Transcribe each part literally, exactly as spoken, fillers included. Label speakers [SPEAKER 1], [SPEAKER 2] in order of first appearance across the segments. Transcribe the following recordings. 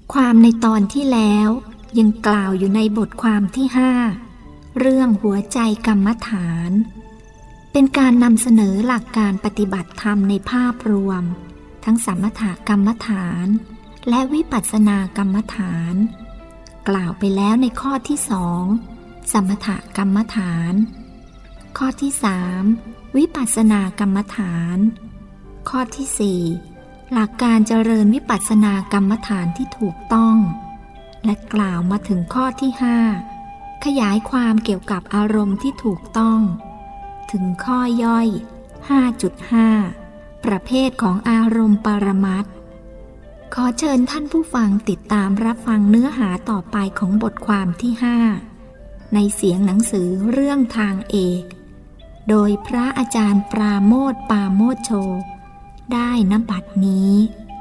[SPEAKER 1] ความในตอนที่แล้วยังกล่าวอยู่ในบทความที่ห้าเรื่องหัวใจกรรมฐานเป็นการนำเสนอหลักการปฏิบัติธรรมในภาพรวมทั้งสมถกรรมฐานและวิปัสสนากรรมฐานกล่าวไปแล้วในข้อที่สองสมถกรรมฐานข้อที่สามวิปัสสนากรรมฐานข้อที่สี่หลักการเจริญวิปัสสนากรรมฐานที่ถูกต้องและกล่าวมาถึงข้อที่ห้าขยายความเกี่ยวกับอารมณ์ที่ถูกต้องถึงข้อย่อย ห้าจุดห้า ประเภทของอารมณ์ปรมัตถ์ขอเชิญท่านผู้ฟังติดตามรับฟังเนื้อหาต่อไปของบทความที่ห้าในเสียงหนังสือเรื่องทางเอกโดยพระอาจารย์ปราโมทย์ปาโมทโชได้ณบัดนี้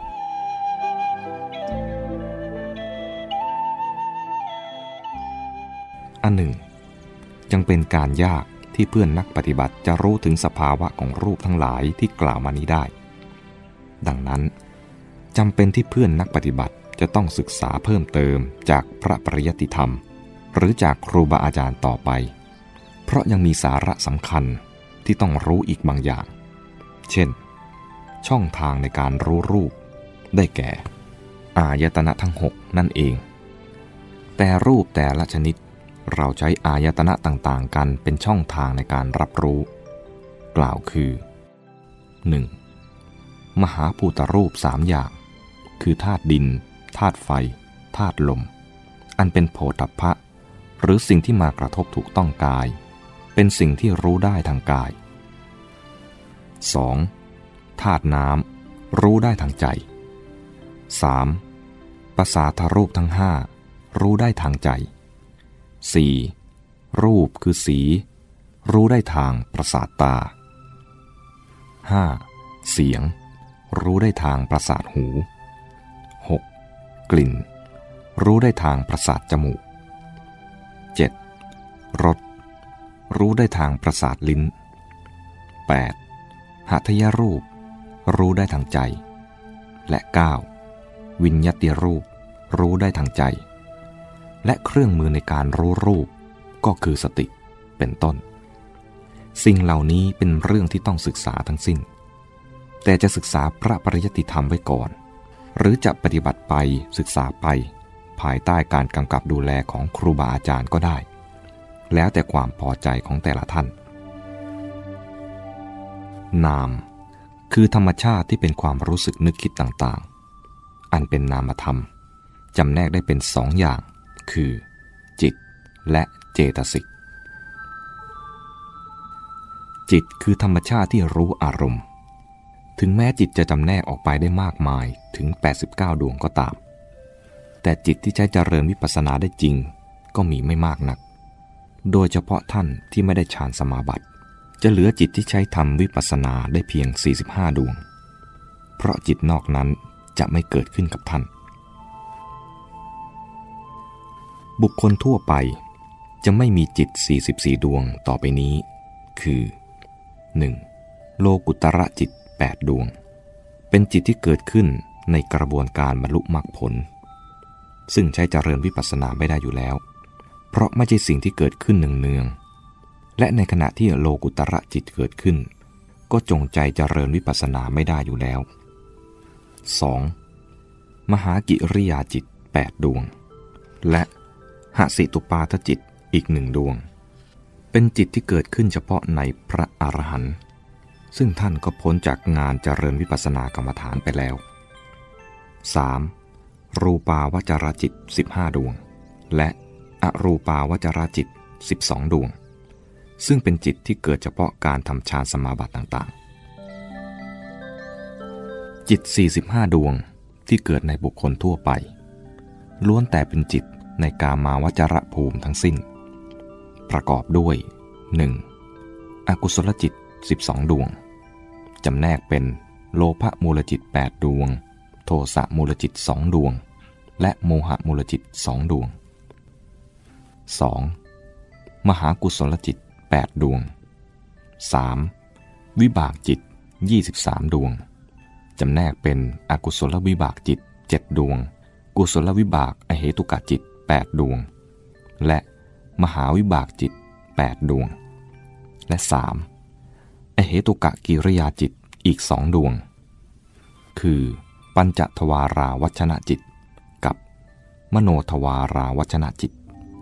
[SPEAKER 2] อันหนึ่งยังเป็นการยากที่เพื่อนนักปฏิบัติจะรู้ถึงสภาวะของรูปทั้งหลายที่กล่าวมานี้ได้ดังนั้นจำเป็นที่เพื่อนนักปฏิบัติจะต้องศึกษาเพิ่มเติมจากพระปริยัติธรรมหรือจากครูบาอาจารย์ต่อไปเพราะยังมีสาระสำคัญที่ต้องรู้อีกบางอย่างเช่นช่องทางในการรู้รูปได้แก่อายตนะทั้งหกนั่นเองแต่รูปแต่ละชนิดเราใช้อายตนะต่างๆกันเป็นช่องทางในการรับรู้กล่าวคือ หนึ่ง. มหาภูตรูปสามอย่างคือธาตุดินธาตุไฟธาตุลมอันเป็นโผฏฐัพพะหรือสิ่งที่มากระทบถูกต้องกายเป็นสิ่งที่รู้ได้ทางกาย สอง. ธาตุน้ำรู้ได้ทางใจ สาม. ประสาทรูปทั้งห้ารู้ได้ทางใจ สี่. รูปคือสีรู้ได้ทางประสาทตา ห้า. เสียงรู้ได้ทางประสาทหู หก. กลิ่นรู้ได้ทางประสาทจมูก เจ็ด. รสรู้ได้ทางประสาทลิ้น แปด. หัตถยรูปรู้ได้ทางใจ และ เก้า. วิญญัติรูปรู้ได้ทางใจและเครื่องมือในการรู้รูปก็คือสติเป็นต้นสิ่งเหล่านี้เป็นเรื่องที่ต้องศึกษาทั้งสิ้นแต่จะศึกษาพระปริยัติธรรมไว้ก่อนหรือจะปฏิบัติไปศึกษาไปภายใต้การกำกับดูแลของครูบาอาจารย์ก็ได้แล้วแต่ความพอใจของแต่ละท่านนามคือธรรมชาติที่เป็นความรู้สึกนึกคิดต่างๆอันเป็นนามธรรมจำแนกได้เป็นสองอย่างคือจิตและเจตสิกจิตคือธรรมชาติที่รู้อารมณ์ถึงแม้จิตจะจำแนกออกไปได้มากมายถึงแปดสิบเก้าดวงก็ตามแต่จิตที่ใช้เจริญวิปัสสนาได้จริงก็มีไม่มากนักโดยเฉพาะท่านที่ไม่ได้ฌานสมาบัติจะเหลือจิตที่ใช้ทำวิปัสสนาได้เพียงสี่สิบห้าดวงเพราะจิตนอกนั้นจะไม่เกิดขึ้นกับท่านบุคคลทั่วไปจะไม่มีจิตสี่สิบสี่ดวงต่อไปนี้คือ หนึ่ง. โลกุตระจิตแปดดวงเป็นจิตที่เกิดขึ้นในกระบวนการบรรลุมรรคผลซึ่งใช้เจริญวิปัสสนาไม่ได้อยู่แล้วเพราะไม่ใช่สิ่งที่เกิดขึ้นเนืองๆและในขณะที่โลกุตระจิตเกิดขึ้นก็จงใจเจริญวิปัสสนาไม่ได้อยู่แล้ว สอง. มหากิริยาจิตแปดดวงและหสิตุปาทจิตอีกหนึ่งดวงเป็นจิตที่เกิดขึ้นเฉพาะในพระอรหันต์ซึ่งท่านก็พ้นจากงานเจริญวิปัสสนากรรมฐานไปแล้ว สาม. รูปาวจรจิตสิบห้าดวงและอรูปาวจรจิตสิบสองดวงซึ่งเป็นจิตที่เกิดเฉพาะการทำฌานสมาบัติต่างๆจิตสี่สิบห้าดวงที่เกิดในบุคคลทั่วไปล้วนแต่เป็นจิตในกามาวจรภูมิทั้งสิ้นประกอบด้วย หนึ่ง. อกุศลจิตสิบสองดวงจำแนกเป็นโลภมูลจิตแปดดวงโทสะมูลจิตสองดวงและโมหะมูลจิตสองดวง สอง. มหากุศลจิตแปดดวง สาม. วิบากจิตยี่สิบสามดวงจำแนกเป็นอกุศลวิบากจิตเจ็ดดวงกุศลวิบากอเหตุกจิตแปดดวงและมหาวิบากจิตแปดดวงและสามอเหตุกกิริยาจิตอีกสองดวงคือปัญจทวาราวัชนะจิตกับมโนทวาราวัชนะจิต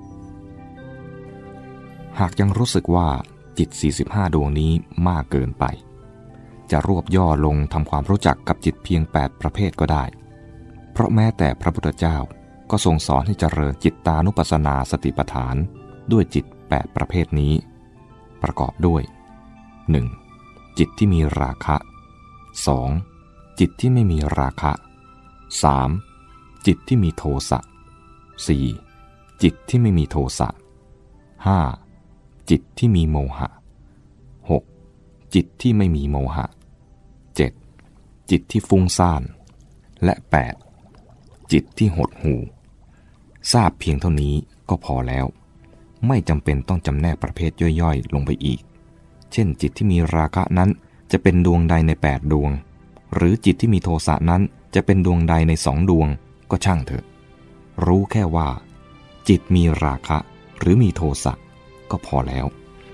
[SPEAKER 2] หากยังรู้สึกว่าจิตสี่สิบห้าดวงนี้มากเกินไปจะรวบย่อลงทำความรู้จักกับจิตเพียงแปดประเภทก็ได้เพราะแม้แต่พระพุทธเจ้าก็ทรงสอนให้เจริญจิตตานุปัสสนาสติปัฏฐานด้วยจิตแปดประเภทนี้ประกอบด้วย หนึ่ง. จิตที่มีราคะ สอง. จิตที่ไม่มีราคะ สาม. จิตที่มีโทสะ สี่. จิตที่ไม่มีโทสะ ห้า. จิตที่มีโมหะ หก. จิตที่ไม่มีโมหะ เจ็ด. จิตที่ฟุ้งซ่านและ แปด. จิตที่หดหู่ทราบเพียงเท่านี้ก็พอแล้วไม่จำเป็นต้องจำแนกประเภทย่อยๆลงไปอีกเช่นจิตที่มีราคะนั้นจะเป็นดวงใดในแปดดวงหรือจิตที่มีโทสะนั้นจะเป็นดวงใดในสองดวงก็ช่างเถอะรู้แค่ว่าจิตมีราคะหรือมีโทสะก็พอแล้ว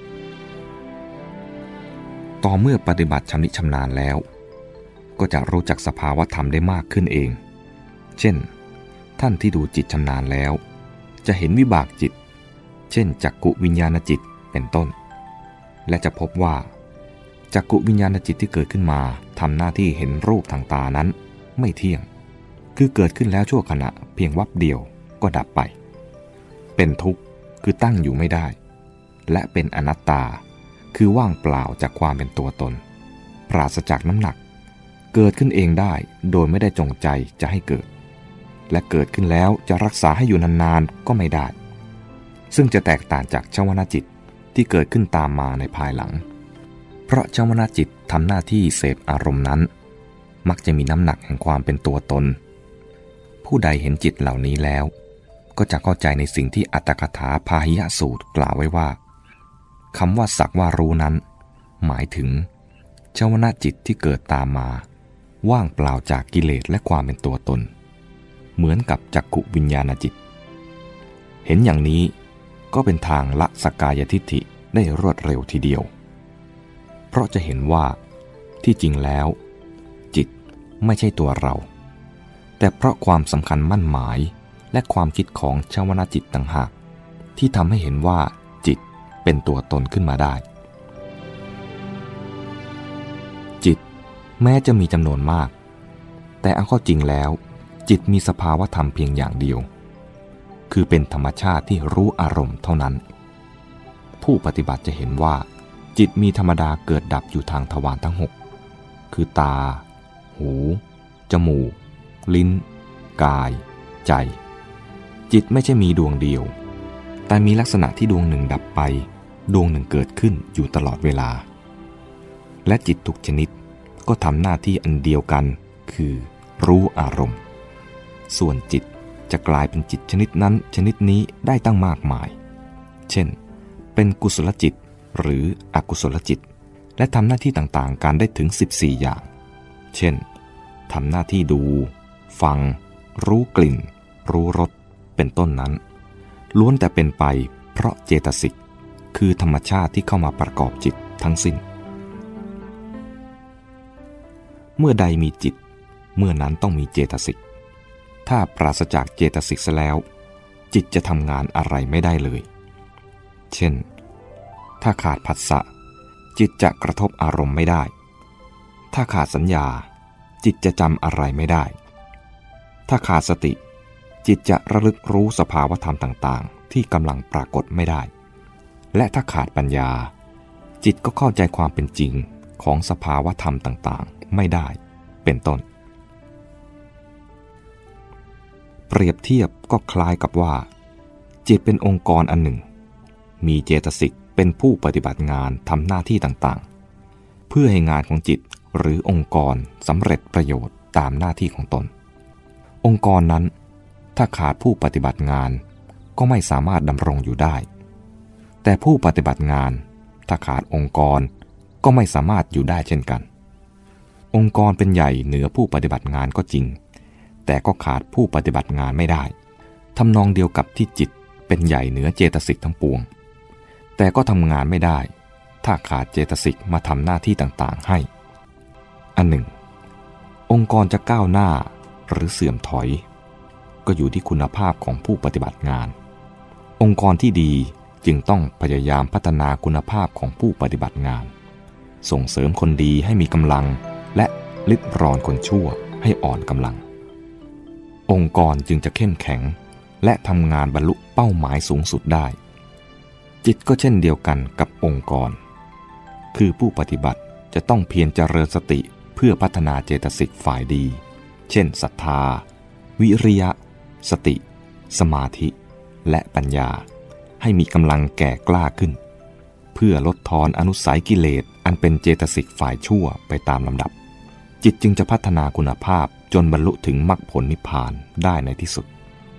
[SPEAKER 2] ต่อเมื่อปฏิบัติชำนิชำนาญแล้วก็จะรู้จักสภาวะธรรมได้มากขึ้นเองเช่นท่านที่ดูจิตชำนาญแล้วจะเห็นวิบากจิตเช่นจักกุวิญญาณจิตเป็นต้นและจะพบว่าจักกุวิญญาณจิตที่เกิดขึ้นมาทำหน้าที่เห็นรูปทางตานั้นไม่เที่ยงคือเกิดขึ้นแล้วชั่วขณะเพียงวับเดียวก็ดับไปเป็นทุกข์คือตั้งอยู่ไม่ได้และเป็นอนัตตาคือว่างเปล่าจากความเป็นตัวตนปราศจากน้ำหนักเกิดขึ้นเองได้โดยไม่ได้จงใจจะให้เกิดและเกิดขึ้นแล้วจะรักษาให้อยู่นานๆก็ไม่ได้ซึ่งจะแตกต่างจากชวนาจิตที่เกิดขึ้นตามมาในภายหลังเพราะชวนาจิตทำหน้าที่เสพอารมณ์นั้นมักจะมีน้ำหนักแห่งความเป็นตัวตนผู้ใดเห็นจิตเหล่านี้แล้วก็จะเข้าใจในสิ่งที่อัตถกถาพาหิยสูตรกล่าวไว้ว่าคำว่าสักว่ารู้นั้นหมายถึงชวนาจิตที่เกิดตามมาว่างเปล่าจากกิเลสและความเป็นตัวตนเหมือนกับจักขุวิญญาณจิตเห็นอย่างนี้ก็เป็นทางละสักกายทิฏฐิได้รวดเร็วทีเดียวเพราะจะเห็นว่าที่จริงแล้วจิตไม่ใช่ตัวเราแต่เพราะความสำคัญมั่นหมายและความคิดของชวนาจิตต่างหากที่ทำให้เห็นว่าจิตเป็นตัวตนขึ้นมาได้จิตแม้จะมีจำนวนมากแต่เอาเข้าจริงแล้วจิตมีสภาวะธรรมเพียงอย่างเดียวคือเป็นธรรมชาติที่รู้อารมณ์เท่านั้นผู้ปฏิบัติจะเห็นว่าจิตมีธรรมดาเกิดดับอยู่ทางทวารทั้งหกคือตาหูจมูกลิ้นกายใจจิตไม่ใช่มีดวงเดียวแต่มีลักษณะที่ดวงหนึ่งดับไปดวงหนึ่งเกิดขึ้นอยู่ตลอดเวลาและจิตทุกชนิดก็ทำหน้าที่อันเดียวกันคือรู้อารมณ์ส่วนจิตจะกลายเป็นจิตชนิดนั้นชนิดนี้ได้ตั้งมากมายเช่นเป็นกุศลจิตหรืออกุศลจิตและทำหน้าที่ต่างๆกันได้ถึงสิบสี่อย่างเช่นทำหน้าที่ดูฟังรู้กลิ่นรู้รสเป็นต้นนั้นล้วนแต่เป็นไปเพราะเจตสิกคือธรรมชาติที่เข้ามาประกอบจิตทั้งสิ้นเมื่อใดมีจิตเมื่อนั้นต้องมีเจตสิกถ้าปราศจากเจตสิกซะแล้วจิตจะทำงานอะไรไม่ได้เลยเช่นถ้าขาดผัสสะจิตจะกระทบอารมณ์ไม่ได้ถ้าขาดสัญญาจิตจะจำอะไรไม่ได้ถ้าขาดสติจิตจะระลึกรู้สภาวธรรมต่างๆที่กำลังปรากฏไม่ได้และถ้าขาดปัญญาจิตก็เข้าใจความเป็นจริงของสภาวธรรมต่างๆไม่ได้เป็นต้นเปรียบเทียบก็คล้ายกับว่าจิตเป็นองค์กรอันหนึ่งมีเจตสิกเป็นผู้ปฏิบัติงานทำหน้าที่ต่างๆเพื่อให้งานของจิตหรือองค์กรสำเร็จประโยชน์ตามหน้าที่ของตนองค์กรนั้นถ้าขาดผู้ปฏิบัติงานก็ไม่สามารถดำรงอยู่ได้แต่ผู้ปฏิบัติงานถ้าขาดองค์กรก็ไม่สามารถอยู่ได้เช่นกันองค์กรเป็นใหญ่เหนือผู้ปฏิบัติงานก็จริงแต่ก็ขาดผู้ปฏิบัติงานไม่ได้ทำนองเดียวกับที่จิตเป็นใหญ่เหนือเจตสิกทั้งปวงแต่ก็ทำงานไม่ได้ถ้าขาดเจตสิกมาทำหน้าที่ต่างๆให้อันหนึ่งองค์กรจะก้าวหน้าหรือเสื่อมถอยก็อยู่ที่คุณภาพของผู้ปฏิบัติงานองค์กรที่ดีจึงต้องพยายามพัฒนาคุณภาพของผู้ปฏิบัติงานส่งเสริมคนดีให้มีกำลังและลิดรอนคนชั่วให้อ่อนกำลังองค์กรจึงจะเข้มแข็งและทำงานบรรลุเป้าหมายสูงสุดได้จิตก็เช่นเดียวกันกับองค์กรคือผู้ปฏิบัติจะต้องเพียรเจริญสติเพื่อพัฒนาเจตสิกฝ่ายดีเช่นศรัทธาวิริยะสติสมาธิและปัญญาให้มีกำลังแก่กล้าขึ้นเพื่อลดทอนอนุสัยกิเลสอันเป็นเจตสิกฝ่ายชั่วไปตามลำดับจิตจึงจะพัฒนาคุณภาพจนบรรลุถึงมรรคผลนิพพานได้ในที่สุด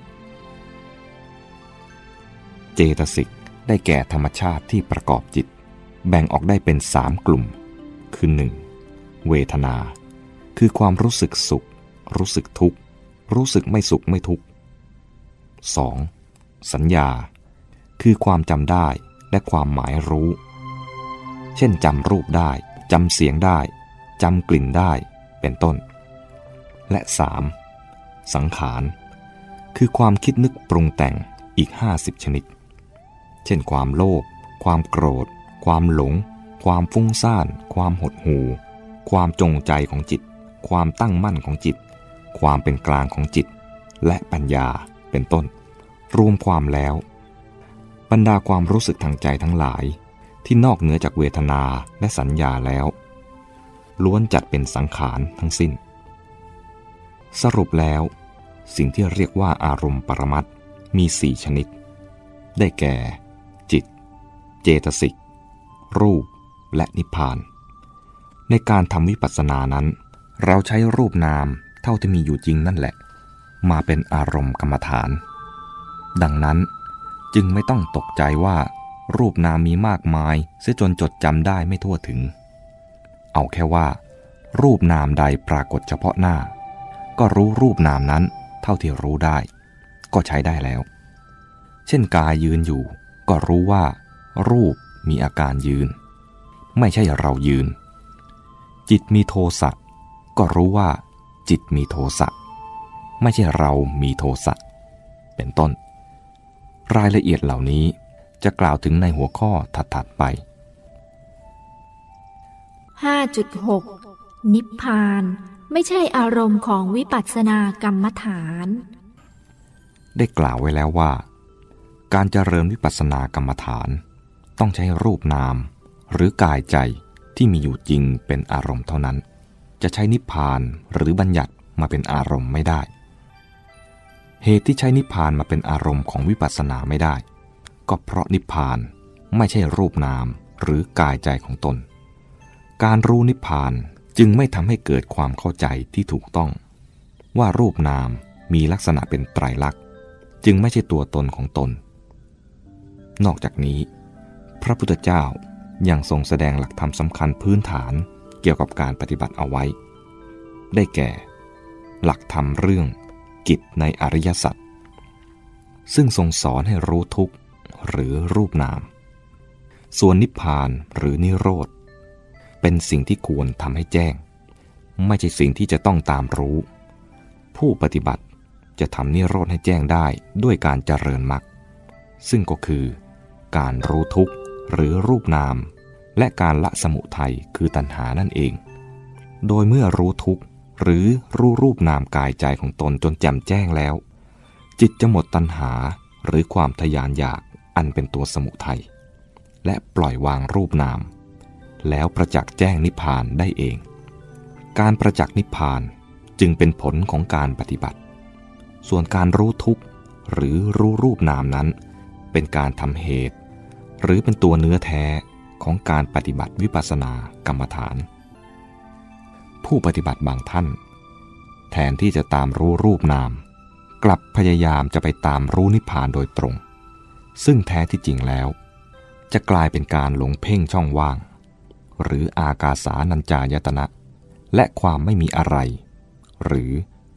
[SPEAKER 2] เจตสิกได้แก่ธรรมชาติที่ประกอบจิตแบ่งออกได้เป็นสามกลุ่มคือหนึ่งเวทนาคือความรู้สึกสุขรู้สึกทุกข์รู้สึกไม่สุขไม่ทุกข์ สอง. สัญญาคือความจำได้และความหมายรู้เช่นจำรูปได้จำเสียงได้จำกลิ่นได้เป็นต้นและ สาม. สังขารคือความคิดนึกปรุงแต่งอีกห้าสิบชนิดเช่นความโลภความโกรธความหลงความฟุ้งซ่านความหดหู่ความจงใจของจิตความตั้งมั่นของจิตความเป็นกลางของจิตและปัญญาเป็นต้นรวมความแล้วบรรดาความรู้สึกทางใจทั้งหลายที่นอกเหนือจากเวทนาและสัญญาแล้วล้วนจัดเป็นสังขารทั้งสิ้นสรุปแล้วสิ่งที่เรียกว่าอารมณ์ปรมัตถ์มีสี่ชนิดได้แก่จิตเจตสิกรูปและนิพพานในการทำวิปัสสนานั้นเราใช้รูปนามเท่าที่มีอยู่จริงนั่นแหละมาเป็นอารมณ์กรรมฐานดังนั้นจึงไม่ต้องตกใจว่ารูปนามมีมากมายเสียจนจดจำได้ไม่ทั่วถึงเอาแค่ว่ารูปนามใดปรากฏเฉพาะหน้าก็รู้รูปนามนั้นเท่าที่รู้ได้ก็ใช้ได้แล้วเช่นกายยืนอยู่ก็รู้ว่ารูปมีอาการยืนไม่ใช่เรายืนจิตมีโทสะก็รู้ว่าจิตมีโทสะไม่ใช่เรามีโทสะเป็นต้นรายละเอียดเหล่านี้จะกล่าวถึงในหัวข้อถัดๆไป
[SPEAKER 1] ห้าจุดหก นิพพานไม่ใช่อารมณ์ของวิปัสสนากรรมฐาน
[SPEAKER 2] ได้กล่าวไว้แล้วว่าการเจริญวิปัสสนากรรมฐานต้องใช้รูปนามหรือกายใจที่มีอยู่จริงเป็นอารมณ์เท่านั้นจะใช้นิพพานหรือบัญญัติมาเป็นอารมณ์ไม่ได้เหตุที่ใช้นิพพานมาเป็นอารมณ์ของวิปัสสนาไม่ได้ก็เพราะนิพพานไม่ใช่รูปนามหรือกายใจของตนการรู้นิพพานจึงไม่ทำให้เกิดความเข้าใจที่ถูกต้องว่ารูปนามมีลักษณะเป็นไตรลักษณ์จึงไม่ใช่ตัวตนของตนนอกจากนี้พระพุทธเจ้ายังทรงแสดงหลักธรรมสำคัญพื้นฐานเกี่ยวกับการปฏิบัติเอาไว้ได้แก่หลักธรรมเรื่องกิจในอริยสัจซึ่งทรงสอนให้รู้ทุกข์หรือรูปนามส่วนนิพพานหรือนิโรธเป็นสิ่งที่ควรทำให้แจ้งไม่ใช่สิ่งที่จะต้องตามรู้ผู้ปฏิบัติจะทำนิโรธให้แจ้งได้ด้วยการเจริญมรรคซึ่งก็คือการรู้ทุกข์หรือรูปนามและการละสมุทัยคือตัณหานั่นเองโดยเมื่อรู้ทุกข์หรือรู้รูปนามกายใจของตนจนแจ่มแจ้งแล้วจิตจะหมดตัณหาหรือความทยานอยากอันเป็นตัวสมุทัยและปล่อยวางรูปนามแล้วประจักษ์แจ้งนิพพานได้เองการประจักษ์นิพพานจึงเป็นผลของการปฏิบัติส่วนการรู้ทุกข์หรือรู้รูปนามนั้นเป็นการทำเหตุหรือเป็นตัวเนื้อแท้ของการปฏิบัติวิปัสสนากรรมฐานผู้ปฏิบัติบางท่านแทนที่จะตามรู้รูปนามกลับพยายามจะไปตามรู้นิพพานโดยตรงซึ่งแท้ที่จริงแล้วจะกลายเป็นการหลงเพ่งช่องว่างหรืออากาสานัญจายตนะและความไม่มีอะไรหรือ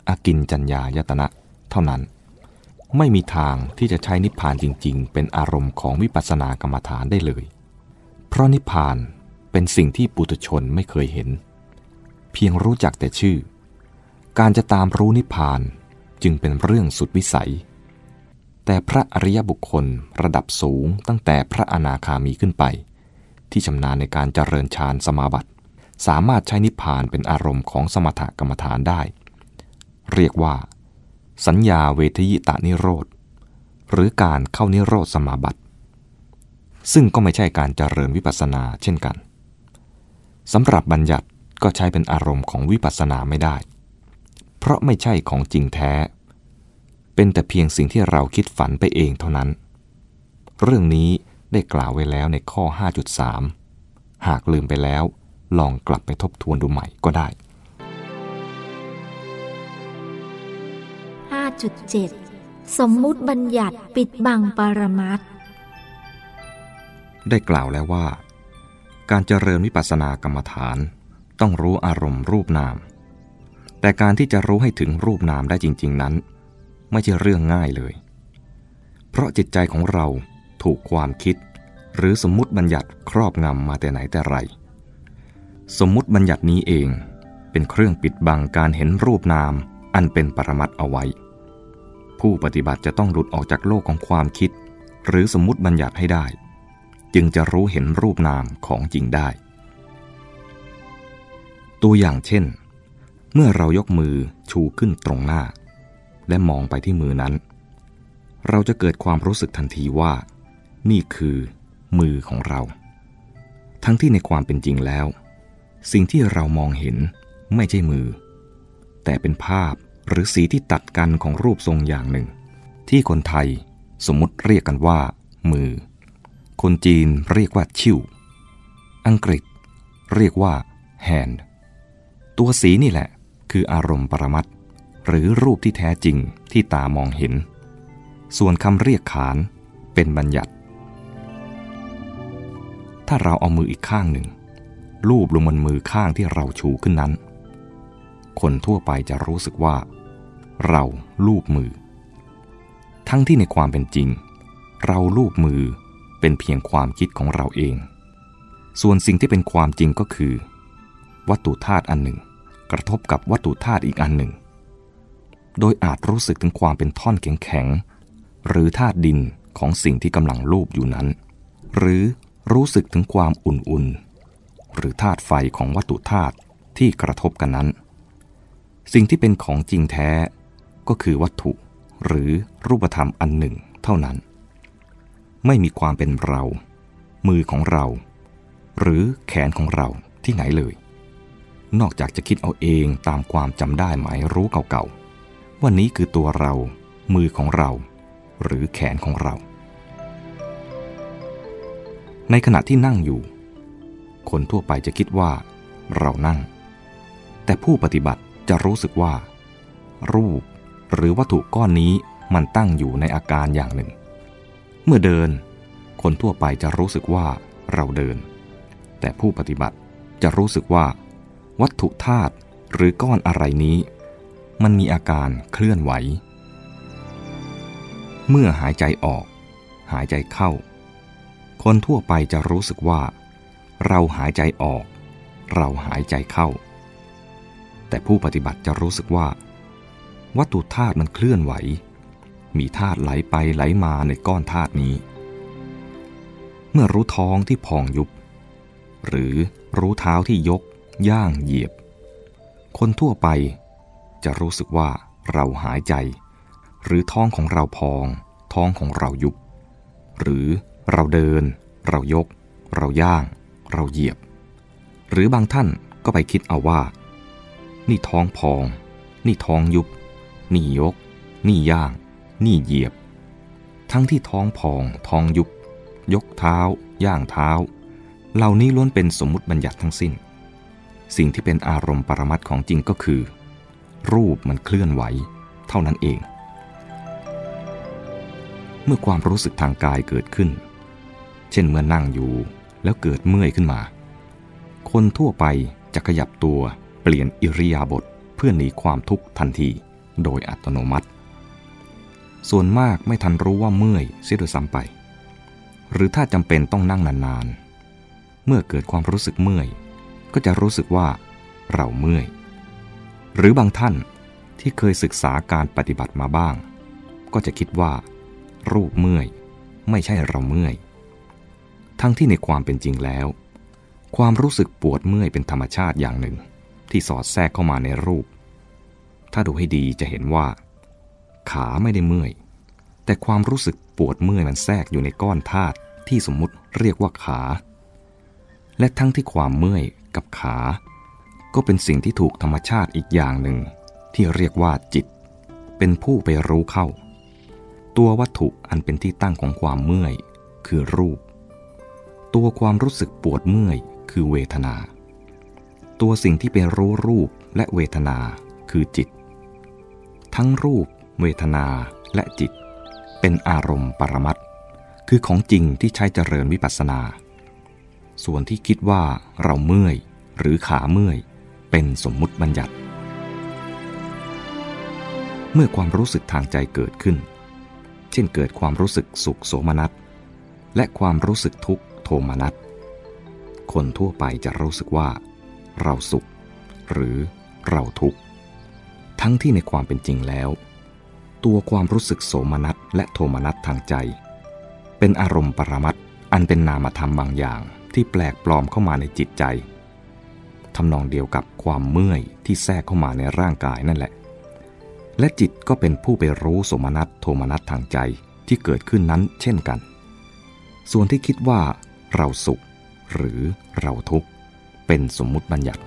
[SPEAKER 2] อกินจัญญายตนะเท่านั้นไม่มีทางที่จะใช้นิพพานจริงๆเป็นอารมณ์ของวิปัสสนากรรมฐานได้เลยเพราะนิพพานเป็นสิ่งที่ปุถุชนไม่เคยเห็นเพียงรู้จักแต่ชื่อการจะตามรู้นิพพานจึงเป็นเรื่องสุดวิสัยแต่พระอริยบุคคลระดับสูงตั้งแต่พระอนาคามีขึ้นไปที่ชำนาญในการเจริญฌานสมาบัติสามารถใช้นิพพานเป็นอารมณ์ของสมถกรรมฐานได้เรียกว่าสัญญาเวทยิตานิโรธหรือการเข้านิโรธสมาบัติซึ่งก็ไม่ใช่การเจริญวิปัสสนาเช่นกันสำหรับบัญญัติก็ใช้เป็นอารมณ์ของวิปัสสนาไม่ได้เพราะไม่ใช่ของจริงแท้เป็นแต่เพียงสิ่งที่เราคิดฝันไปเองเท่านั้นเรื่องนี้ได้กล่าวไว้แล้วในข้อ ห้าจุดสาม หากลืมไปแล้วลองกลับไปทบทวนดูใหม่ก็ได้
[SPEAKER 1] ห้าจุดเจ็ด สมมุติบัญญัติปิดบังปรมัตถ์
[SPEAKER 2] ได้กล่าวแล้วว่าการเจริญวิปัสสนากรรมฐานต้องรู้อารมณ์รูปนามแต่การที่จะรู้ให้ถึงรูปนามได้จริงๆนั้นไม่ใช่เรื่องง่ายเลยเพราะจิตใจของเราถูกความคิดหรือสมมุติบัญญัติครอบงำมาแต่ไหนแต่ไรสมมุติบัญญัตินี้เองเป็นเครื่องปิดบังการเห็นรูปนามอันเป็นปรมัตถ์เอาไว้ผู้ปฏิบัติจะต้องหลุดออกจากโลกของความคิดหรือสมมุติบัญญัติให้ได้จึงจะรู้เห็นรูปนามของจริงได้ตัวอย่างเช่นเมื่อเรายกมือชูขึ้นตรงหน้าและมองไปที่มือนั้นเราจะเกิดความรู้สึกทันทีว่านี่คือมือของเราทั้งที่ในความเป็นจริงแล้วสิ่งที่เรามองเห็นไม่ใช่มือแต่เป็นภาพหรือสีที่ตัดกันของรูปทรงอย่างหนึ่งที่คนไทยสมมุติเรียกกันว่ามือคนจีนเรียกว่าชิ่วอังกฤษเรียกว่า hand ตัวสีนี่แหละคืออารมณ์ปรมัตถ์หรือรูปที่แท้จริงที่ตามองเห็นส่วนคำเรียกขานเป็นบัญญัติถ้าเราเอามืออีกข้างหนึ่งลูบลงบนมือข้างที่เราชูขึ้นนั้นคนทั่วไปจะรู้สึกว่าเราลูบมือทั้งที่ในความเป็นจริงเราลูบมือเป็นเพียงความคิดของเราเองส่วนสิ่งที่เป็นความจริงก็คือวัตถุธาตุอันหนึ่งกระทบกับวัตถุธาตุอีกอันหนึ่งโดยอาจรู้สึกถึงความเป็นท่อนแข็งๆหรือธาตุดินของสิ่งที่กำลังลูบอยู่นั้นหรือรู้สึกถึงความอุ่นๆหรือธาตุไฟของวัตถุธาตุที่กระทบกันนั้นสิ่งที่เป็นของจริงแท้ก็คือวัตถุหรือรูปธรรมอันหนึ่งเท่านั้นไม่มีความเป็นเรามือของเราหรือแขนของเราที่ไหนเลยนอกจากจะคิดเอาเองตามความจำได้หมายรู้เก่าๆว่านี้คือตัวเรามือของเราหรือแขนของเราในขณะที่นั่งอยู่คนทั่วไปจะคิดว่าเรานั่งแต่ผู้ปฏิบัติจะรู้สึกว่ารูปหรือวัตถุก้อนนี้มันตั้งอยู่ในอาการอย่างหนึ่งเมื่อเดินคนทั่วไปจะรู้สึกว่าเราเดินแต่ผู้ปฏิบัติจะรู้สึกว่าวัตถุธาตุหรือก้อนอะไรนี้มันมีอาการเคลื่อนไหวเมื่อหายใจออกหายใจเข้าคนทั่วไปจะรู้สึกว่าเราหายใจออกเราหายใจเข้าแต่ผู้ปฏิบัติจะรู้สึกว่าวัตถุธาตุมันเคลื่อนไหวมีธาตุไหลไปไหลมาในก้อนธาตุนี้เมื่อรู้ท้องที่พองยุบหรือรู้เท้าที่ยกย่างเหยียบคนทั่วไปจะรู้สึกว่าเราหายใจหรือท้องของเราพองท้องของเรายุบหรือเราเดินเรายกเราย่างเราเหยียบหรือบางท่านก็ไปคิดเอาว่านี่ท้องพองนี่ท้องยุบนี่ยกนี่ย่างนี่เหยียบทั้งที่ท้องพองท้องยุบยกเท้าย่างเท้าเหล่านี้ล้วนเป็นสมมุติบัญญัติทั้งสิ้นสิ่งที่เป็นอารมณ์ปรมัตถ์ของจริงก็คือรูปมันเคลื่อนไหวเท่านั้นเองเมื่อความรู้สึกทางกายเกิดขึ้นเช่นเมื่อนั่งอยู่แล้วเกิดเมื่อยขึ้นมาคนทั่วไปจะขยับตัวเปลี่ยนอิริยาบถเพื่อหนีความทุกข์ทันทีโดยอัตโนมัติส่วนมากไม่ทันรู้ว่าเมื่อยเสียด้วยซ้ำไปหรือถ้าจำเป็นต้องนั่งนานๆเมื่อเกิดความรู้สึกเมื่อยก็จะรู้สึกว่าเราเมื่อยหรือบางท่านที่เคยศึกษาการปฏิบัติมาบ้างก็จะคิดว่ารูปเมื่อยไม่ใช่เราเมื่อยทั้งที่ในความเป็นจริงแล้วความรู้สึกปวดเมื่อยเป็นธรรมชาติอย่างหนึ่งที่สอดแทรกเข้ามาในรูปถ้าดูให้ดีจะเห็นว่าขาไม่ได้เมื่อยแต่ความรู้สึกปวดเมื่อยมันแทรกอยู่ในก้อนธาตุที่สมมุติเรียกว่าขาและทั้งที่ความเมื่อยกับขาก็เป็นสิ่งที่ถูกธรรมชาติอีกอย่างหนึ่งที่เรียกว่าจิตเป็นผู้ไปรู้เข้าตัววัตถุอันเป็นที่ตั้งของความเมื่อยคือรูปตัวความรู้สึกปวดเมื่อยคือเวทนาตัวสิ่งที่ไปรู้รูปและเวทนาคือจิตทั้งรูปเวทนาและจิตเป็นอารมณ์ปรมัตถ์คือของจริงที่ใช้เจริญวิปัสสนาส่วนที่คิดว่าเราเมื่อยหรือขาเมื่อยเป็นสมมุติบัญญัติเมื่อความรู้สึกทางใจเกิดขึ้นเช่นเกิดความรู้สึกสุขโสมนัสและความรู้สึกทุกข์โทมนัสคนทั่วไปจะรู้สึกว่าเราสุขหรือเราทุกข์ทั้งที่ในความเป็นจริงแล้วตัวความรู้สึกโสมนัสและโทมนัสทางใจเป็นอารมณ์ปรมัตถ์อันเป็นนามธรรมบางอย่างที่แปลกปลอมเข้ามาในจิตใจทำนองเดียวกับความเมื่อยที่แทรกเข้ามาในร่างกายนั่นแหละและจิตก็เป็นผู้ไปรู้โสมนัสโทมนัสทางใจที่เกิดขึ้นนั้นเช่นกันส่วนที่คิดว่าเราสุขหรือเราทุกข์เป็นสมมุติบัญญัติ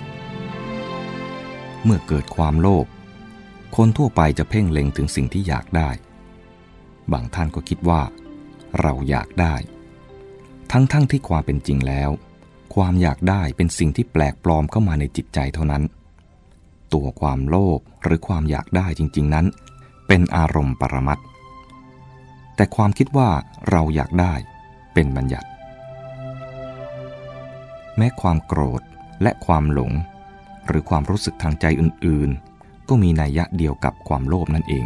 [SPEAKER 2] เมื่อเกิดความโลภคนทั่วไปจะเพ่งเล็งถึงสิ่งที่อยากได้บางท่านก็คิดว่าเราอยากได้ทั้งๆ ท, ที่ความเป็นจริงแล้วความอยากได้เป็นสิ่งที่แปลกปลอมเข้ามาในจิตใจเท่านั้นตัวความโลภหรือความอยากได้จริงๆนั้นเป็นอารมณ์ปรมัตถ์แต่ความคิดว่าเราอยากได้เป็นบัญญัติแม้ความโกรธและความหลงหรือความรู้สึกทางใจอื่นๆก็มีนัยยะเดียวกับความโลภนั่นเอง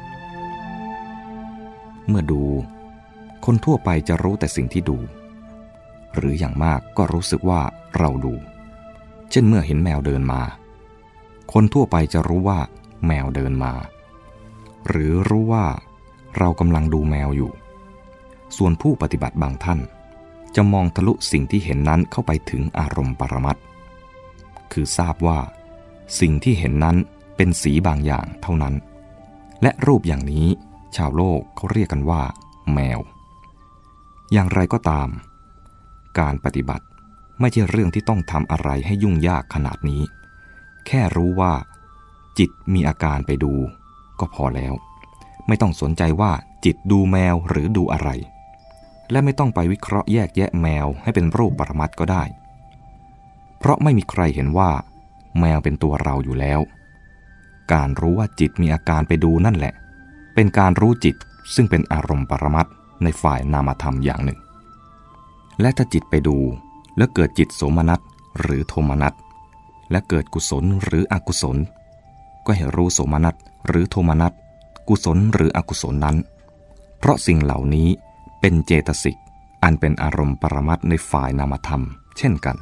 [SPEAKER 2] เมื่อดูคนทั่วไปจะรู้แต่สิ่งที่ดูหรืออย่างมากก็รู้สึกว่าเราดูเช่นเมื่อเห็นแมวเดินมาคนทั่วไปจะรู้ว่าแมวเดินมาหรือรู้ว่าเรากำลังดูแมวอยู่ส่วนผู้ปฏิบัติบางท่านจะมองทะลุสิ่งที่เห็นนั้นเข้าไปถึงอารมณ์ปรมัตถ์คือทราบว่าสิ่งที่เห็นนั้นเป็นสีบางอย่างเท่านั้นและรูปอย่างนี้ชาวโลกเขาเรียกกันว่าแมวอย่างไรก็ตามการปฏิบัติไม่ใช่เรื่องที่ต้องทำอะไรให้ยุ่งยากขนาดนี้แค่รู้ว่าจิตมีอาการไปดูก็พอแล้วไม่ต้องสนใจว่าจิตดูแมวหรือดูอะไรและไม่ต้องไปวิเคราะห์แยกแยะแมวให้เป็นรูปปรมัตถ์ก็ได้เพราะไม่มีใครเห็นว่าแมวเป็นตัวเราอยู่แล้วการรู้ว่าจิตมีอาการไปดูนั่นแหละเป็นการรู้จิตซึ่งเป็นอารมณ์ปรมัตถ์ในฝ่ายนามธรรมอย่างหนึ่งและถ้าจิตไปดูแล้วเกิดจิตโสมนัสหรือโทมนัสและเกิดกุศลหรืออกุศลก็ให้รู้โสมนัสหรือโทมนัสกุศลหรืออกุศลนั้นเพราะสิ่งเหล่านี้เป็นเจตสิกอันเป็นอารมณ์ปรมัตถ์ในฝ่ายนามธรรมเช่นกัน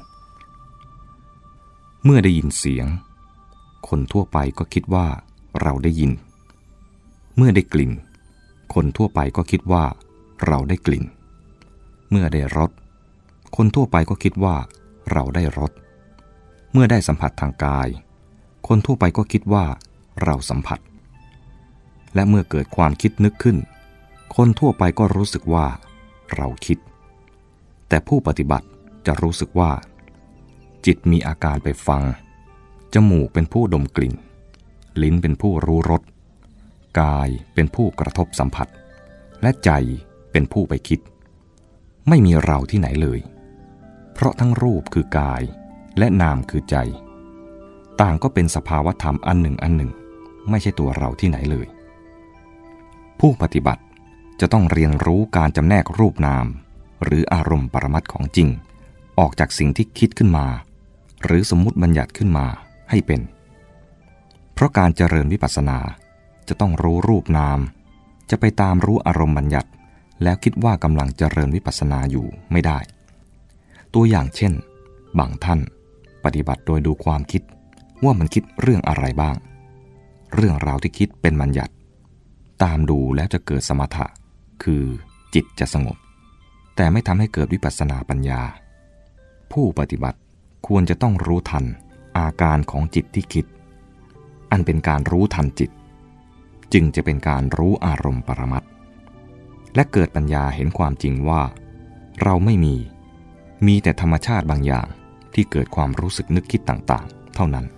[SPEAKER 2] เมื่อได้ยินเสียงคนทั่วไปก็คิดว่าเราได้ยินเมื่อได้กลิ่นคนทั่วไปก็คิดว่าเราได้กลิ่นเมื่อได้รสคนทั่วไปก็คิดว่าเราได้รสเมื่อได้สัมผัสทางกายคนทั่วไปก็คิดว่าเราสัมผัสและเมื่อเกิดความคิดนึกขึ้นคนทั่วไปก็รู้สึกว่าเราคิดแต่ผู้ปฏิบัติจะรู้สึกว่าจิตมีอาการไปฟังจมูกเป็นผู้ดมกลิ่นลิ้นเป็นผู้รู้รสกายเป็นผู้กระทบสัมผัสและใจเป็นผู้ไปคิดไม่มีเราที่ไหนเลยเพราะทั้งรูปคือกายและนามคือใจต่างก็เป็นสภาวธรรมอันหนึ่งอันหนึ่งไม่ใช่ตัวเราที่ไหนเลยผู้ปฏิบัติจะต้องเรียนรู้การจำแนกรูปนามหรืออารมณ์ปรมัตถ์ของจริงออกจากสิ่งที่คิดขึ้นมาหรือสมมุติบัญญัติขึ้นมาให้เป็นเพราะการเจริญวิปัสสนาจะต้องรู้รูปนามจะไปตามรู้อารมณ์บัญญัติแล้วคิดว่ากำลังเจริญวิปัสสนาอยู่ไม่ได้ตัวอย่างเช่นบางท่านปฏิบัติโดยดูความคิดว่ามันคิดเรื่องอะไรบ้างเรื่องราวที่คิดเป็นบัญญัติตามดูแล้วจะเกิดสมถะคือจิตจะสงบแต่ไม่ทำให้เกิดวิปัสสนาปัญญาผู้ปฏิบัติควรจะต้องรู้ทันอาการของจิตที่คิดอันเป็นการรู้ทันจิตจึงจะเป็นการรู้อารมณ์ปรมัตถ์และเกิดปัญญาเห็นความจริงว่าเราไม่มีมีแต่ธรรมชาติบางอย่างที่เกิดความรู้สึกนึกคิดต่างๆเท่านั้น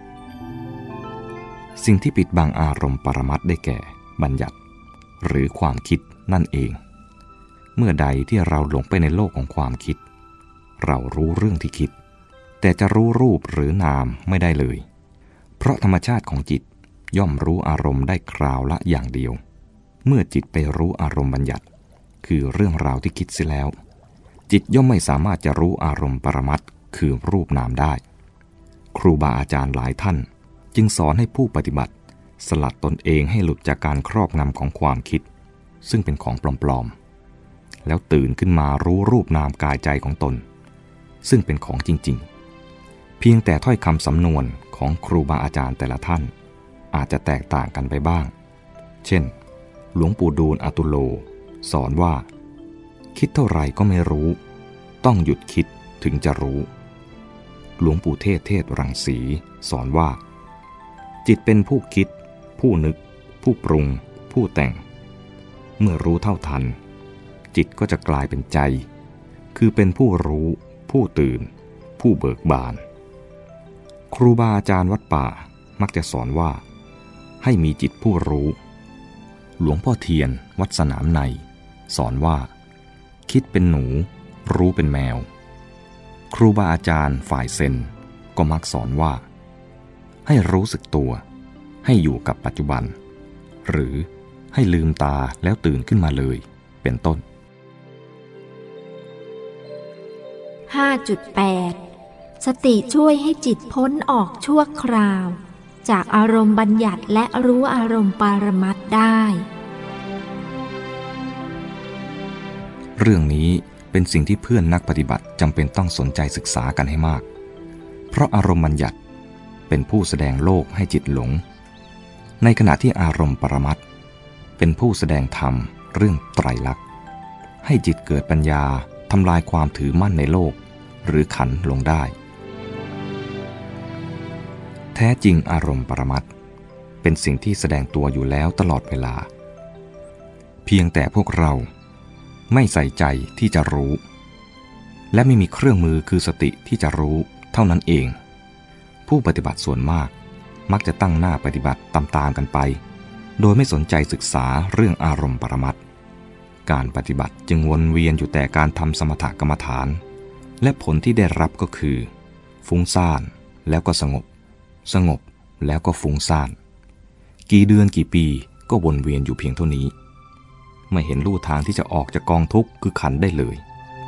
[SPEAKER 2] สิ่งที่ปิดบังอารมณ์ปรมัตถ์ได้แก่บัญญัติหรือความคิดนั่นเองเมื่อใดที่เราหลงไปในโลกของความคิดเรารู้เรื่องที่คิดแต่จะรู้รูปหรือนามไม่ได้เลยเพราะธรรมชาติของจิตย่อมรู้อารมณ์ได้คราวละอย่างเดียวเมื่อจิตไปรู้อารมณ์บัญญัติคือเรื่องราวที่คิดเสียแล้วจิตย่อมไม่สามารถจะรู้อารมณ์ปรมัตถ์คือรูปนามได้ครูบาอาจารย์หลายท่านจึงสอนให้ผู้ปฏิบัติสลัดตนเองให้หลุดจากการครอบงำของความคิดซึ่งเป็นของปลอมๆแล้วตื่นขึ้นมารู้รูปนามกายใจของตนซึ่งเป็นของจริงๆเพียงแต่ถ้อยคำสำนวนของครูบาอาจารย์แต่ละท่านอาจจะแตกต่างกันไปบ้างเช่นหลวงปู่ดูลย์อตุโลสอนว่าคิดเท่าไรก็ไม่รู้ต้องหยุดคิดถึงจะรู้หลวงปู่เทศเทศรังสีสอนว่าจิตเป็นผู้คิดผู้นึกผู้ปรุงผู้แต่งเมื่อรู้เท่าทันจิตก็จะกลายเป็นใจคือเป็นผู้รู้ผู้ตื่นผู้เบิกบานครูบาอาจารย์วัดป่ามักจะสอนว่าให้มีจิตผู้รู้หลวงพ่อเทียนวัดสนามในสอนว่าคิดเป็นหนูรู้เป็นแมวครูบาอาจารย์ฝ่ายเซนก็มักสอนว่าให้รู้สึกตัวให้อยู่กับปัจจุบันหรือให้ลืมตาแล้วตื่นขึ้นมาเลยเป็นต้น
[SPEAKER 1] ห้าจุดแปด สติช่วยให้จิตพ้นออกชั่วคราวจากอารมณ์บัญญัติและรู้อารมณ์ปรมัตถ์ได้
[SPEAKER 2] เรื่องนี้เป็นสิ่งที่เพื่อนนักปฏิบัติจำเป็นต้องสนใจศึกษากันให้มากเพราะอารมณ์บัญญัติเป็นผู้แสดงโลกให้จิตหลงในขณะที่อารมณ์ปรมัตถ์เป็นผู้แสดงธรรมเรื่องไตรลักษณ์ให้จิตเกิดปัญญาทำลายความถือมั่นในโลกหรือขันธ์ลงได้แท้จริงอารมณ์ปรมัตถ์เป็นสิ่งที่แสดงตัวอยู่แล้วตลอดเวลาเพียงแต่พวกเราไม่ใส่ใจที่จะรู้และไม่มีเครื่องมือคือสติที่จะรู้เท่านั้นเองผู้ปฏิบัติส่วนมากมักจะตั้งหน้าปฏิบัติตามๆกันไปโดยไม่สนใจศึกษาเรื่องอารมณ์ปรมัตถ์การปฏิบัติจึงวนเวียนอยู่แต่การทำสมถกรรมฐานและผลที่ได้รับก็คือฟุ้งซ่านแล้วก็สงบสงบแล้วก็ฟุ้งซ่านกี่เดือนกี่ปีก็วนเวียนอยู่เพียงเท่านี้ไม่เห็นลู่ทางที่จะออกจากกองทุกข์คือขันธ์ได้เลย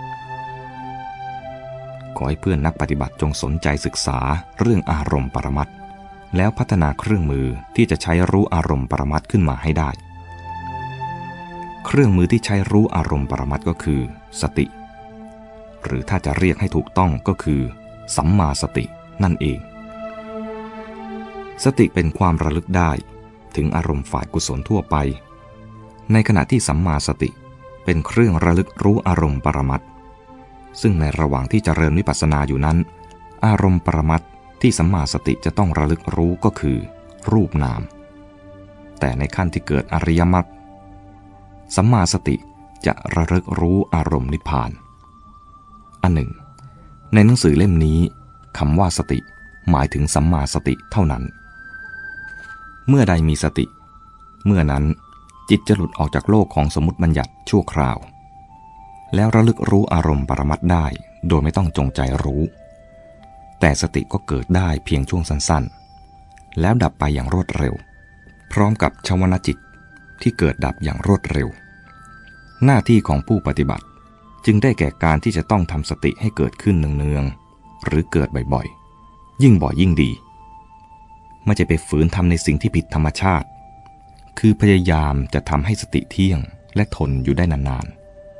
[SPEAKER 2] ขอให้เพื่อนนักปฏิบัติจงสนใจศึกษาเรื่องอารมณ์ปรมัตถ์แล้วพัฒนาเครื่องมือที่จะใช้รู้อารมณ์ปรมัตถ์ขึ้นมาให้ได้เครื่องมือที่ใช้รู้อารมณ์ปรมัตถ์ก็คือสติหรือถ้าจะเรียกให้ถูกต้องก็คือสัมมาสตินั่นเองสติเป็นความระลึกได้ถึงอารมณ์ฝ่ายกุศลทั่วไปในขณะที่สัมมาสติเป็นเครื่องระลึกรู้อารมณ์ปรมัตถ์ซึ่งในระหว่างที่เจริญวิปัสสนาอยู่นั้นอารมณ์ปรมัตถ์ที่สัมมาสติจะต้องระลึกรู้ก็คือรูปนามแต่ในขั้นที่เกิดอริยมรรคสัมมาสติจะระลึกรู้อารมณ์นิพพานอันหนึ่งในหนังสือเล่มนี้คำว่าสติหมายถึงสัมมาสติเท่านั้นเมื่อใดมีสติเมื่อนั้นจิตจะหลุดออกจากโลกของสมมุติบัญญัติชั่วคราวแล้วระลึกรู้อารมณ์ปรมัตถ์ได้โดยไม่ต้องจงใจรู้แต่สติก็เกิดได้เพียงช่วงสั้นๆแล้วดับไปอย่างรวดเร็วพร้อมกับชวนะจิตที่เกิดดับอย่างรวดเร็วหน้าที่ของผู้ปฏิบัติจึงได้แก่การที่จะต้องทำสติให้เกิดขึ้นเนืองๆหรือเกิดบ่อยๆยิ่งบ่อยยิ่งดีไม่ใช่ไปฝืนทำในสิ่งที่ผิดธรรมชาติคือพยายามจะทำให้สติเที่ยงและทนอยู่ได้นาน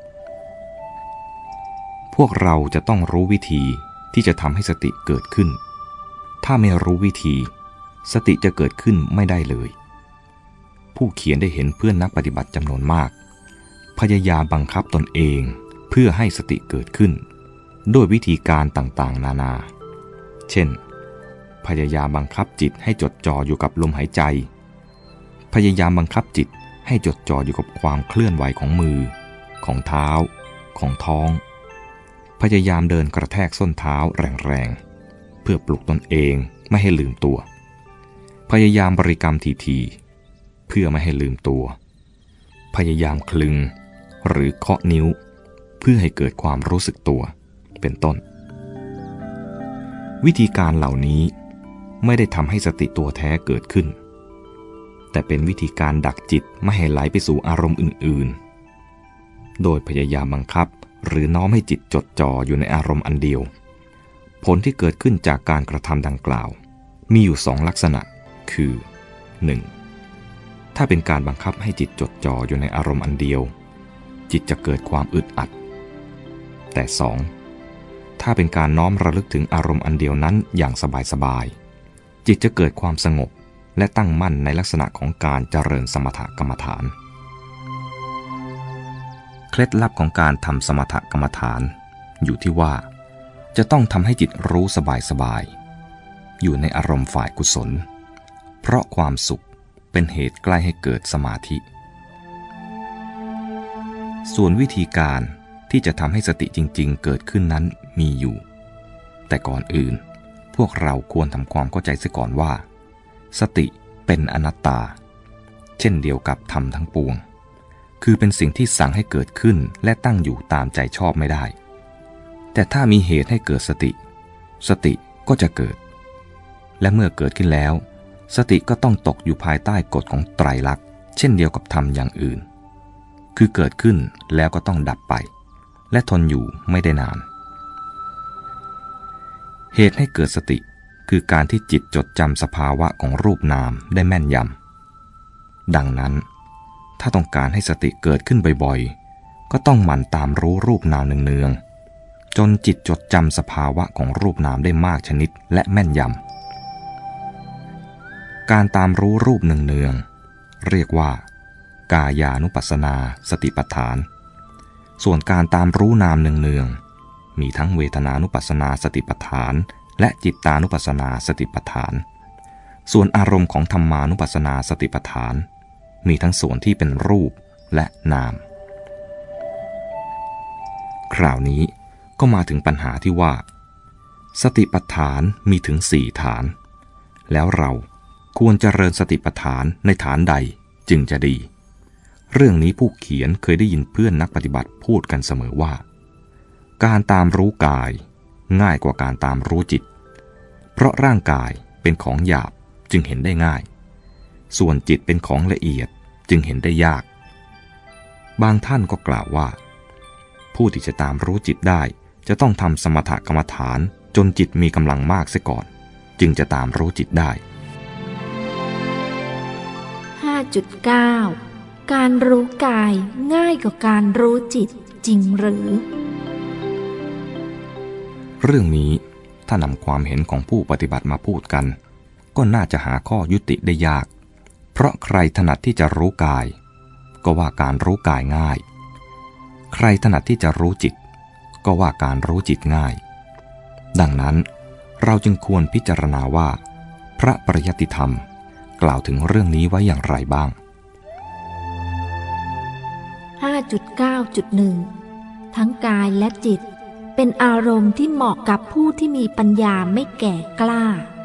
[SPEAKER 2] ๆพวกเราจะต้องรู้วิธีที่จะทำให้สติเกิดขึ้นถ้าไม่รู้วิธีสติจะเกิดขึ้นไม่ได้เลยผู้เขียนได้เห็นเพื่อนนักปฏิบัติจำนวนมากพยายามบังคับตนเองเพื่อให้สติเกิดขึ้นด้วยวิธีการต่างๆนานาเช่นพยายามบังคับจิตให้จดจ่ออยู่กับลมหายใจพยายามบังคับจิตให้จดจ่ออยู่กับความเคลื่อนไหวของมือของเท้าของท้องพยายามเดินกระแทกส้นเท้าแรงๆเพื่อปลุกตนเองไม่ให้ลืมตัวพยายามบริกรรมทีๆเพื่อไม่ให้ลืมตัวพยายามคลึงหรือเคาะนิ้วเพื่อให้เกิดความรู้สึกตัวเป็นต้นวิธีการเหล่านี้ไม่ได้ทำให้สติตัวแท้เกิดขึ้นแต่เป็นวิธีการดักจิตไม่ให้ไหลไปสู่อารมณ์อื่นๆโดยพยายามบังคับหรือน้อมให้จิตจดจ่ออยู่ในอารมณ์อันเดียวผลที่เกิดขึ้นจากการกระทำดังกล่าวมีอยู่สองลักษณะคือ หนึ่ง. ถ้าเป็นการบังคับให้จิตจดจ่ออยู่ในอารมณ์อันเดียวจิตจะเกิดความอึดอัดแต่ สอง. ถ้าเป็นการน้อมระลึกถึงอารมณ์อันเดียวนั้นอย่างสบายๆจิตจะเกิดความสงบและตั้งมั่นในลักษณะของการเจริญสมถกรรมฐานเคล็ดลับของการทำสมถกรรมฐานอยู่ที่ว่าจะต้องทำให้จิตรู้สบายๆอยู่ในอารมณ์ฝ่ายกุศลเพราะความสุขเป็นเหตุใกล้ให้เกิดสมาธิส่วนวิธีการที่จะทำให้สติจริงๆเกิดขึ้นนั้นมีอยู่แต่ก่อนอื่นพวกเราควรทำความเข้าใจเสียก่อนว่าสติเป็นอนัตตาเช่นเดียวกับธรรมทั้งปวงคือเป็นสิ่งที่สั่งให้เกิดขึ้นและตั้งอยู่ตามใจชอบไม่ได้แต่ถ้ามีเหตุให้เกิดสติสติก็จะเกิดและเมื่อเกิดขึ้นแล้วสติก็ต้องตกอยู่ภายใต้กฎของไตรลักษณ์เช่นเดียวกับธรรมอย่างอื่นคือเกิดขึ้นแล้วก็ต้องดับไปและทนอยู่ไม่ได้นานเหตุให้เกิดสติคือการที่จิตจดจำสภาวะของรูปนามได้แม่นยำดังนั้นถ้าต้องการให้สติเกิดขึ้นบ่อยๆก็ต้องหมั่นตามรู้รูปนามเนืองๆจนจิตจดจำสภาวะของรูปนามได้มากชนิดและแม่นยำการตามรู้รูปเนืองๆเรียกว่ากายานุปัสสนาสติปัฏฐานส่วนการตามรู้นามเนืองๆมีทั้งเวทนานุปัสสนาสติปัฏฐานและจิตตานุปัสสนาสติปัฏฐานส่วนอารมณ์ของธรรมานุปัสสนาสติปัฏฐานมีทั้งส่วนที่เป็นรูปและนามคราวนี้ก็มาถึงปัญหาที่ว่าสติปัฏฐานมีถึงสี่ฐานแล้วเราควรเจริญสติปัฏฐานในฐานใดจึงจะดีเรื่องนี้ผู้เขียนเคยได้ยินเพื่อนนักปฏิบัติพูดกันเสมอว่าการตามรู้กายง่ายกว่าการตามรู้จิตเพราะร่างกายเป็นของหยาบจึงเห็นได้ง่ายส่วนจิตเป็นของละเอียดจึงเห็นได้ยากบางท่านก็กล่าวว่าผู้ที่จะตามรู้จิตได้จะต้องทำสมถกรรมฐานจนจิตมีกำลังมากเสียก่อนจึงจะตามรู้จิตได้
[SPEAKER 1] ห้าจุดเก้า การรู้กายง่ายกว่าการรู้จิตจริงหรือ
[SPEAKER 2] เรื่องนี้ถ้านำความเห็นของผู้ปฏิบัติมาพูดกันก็น่าจะหาข้อยุติได้ยากเพราะใครถนัดที่จะรู้กายก็ว่าการรู้กายง่ายใครถนัดที่จะรู้จิตก็ว่าการรู้จิตง่ายดังนั้นเราจึงควรพิจารณาว่าพระปริยัติธรรมกล่าวถึงเรื่องนี้ไว้อย่างไรบ้าง
[SPEAKER 1] ห้าจุดเก้าจุดหนึ่ง ทั้งกายและจิตเป็นอารมณ์ที่เหมาะกับผู้ที่มีปัญญาไม่แก่กล้า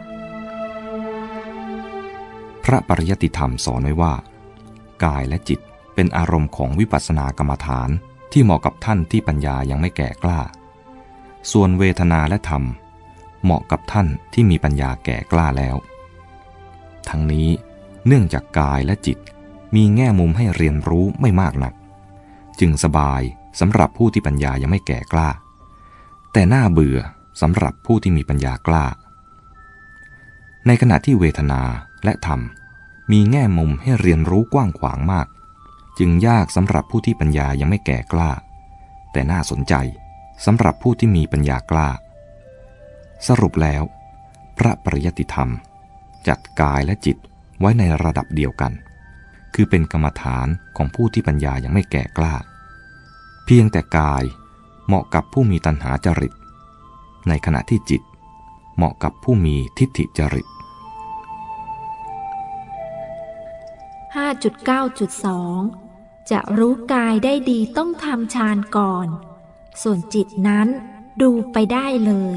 [SPEAKER 2] พระปริยัติธรรมสอนไว้ว่ากายและจิตเป็นอารมณ์ของวิปัสสนากรรมฐานที่เหมาะกับท่านที่ปัญญายังไม่แก่กล้าส่วนเวทนาและธรรมเหมาะกับท่านที่มีปัญญาแก่กล้าแล้วทั้งนี้เนื่องจากกายและจิตมีแง่มุมให้เรียนรู้ไม่มากนักจึงสบายสำหรับผู้ที่ปัญญายังไม่แก่กล้าแต่น่าเบื่อสำหรับผู้ที่มีปัญญากล้าในขณะที่เวทนาและธรรมมีแง่มุมให้เรียนรู้กว้างขวางมากจึงยากสำหรับผู้ที่ปัญญายังไม่แก่กล้าแต่น่าสนใจสำหรับผู้ที่มีปัญญากล้าสรุปแล้วพระปริยัติธรรมจัดกายและจิตไว้ในระดับเดียวกันคือเป็นกรรมฐานของผู้ที่ปัญญายังไม่แก่กล้าเพียงแต่กายเหมาะกับผู้มีตัณหาจริตในขณะที่จิตเหมาะกับผู้มีทิฏฐิจริต
[SPEAKER 1] ห้าจุดเก้าจุดสอง จะรู้กายได้ดีต้องทำฌานก่อนส่วนจิตนั้นดูไปได้เลย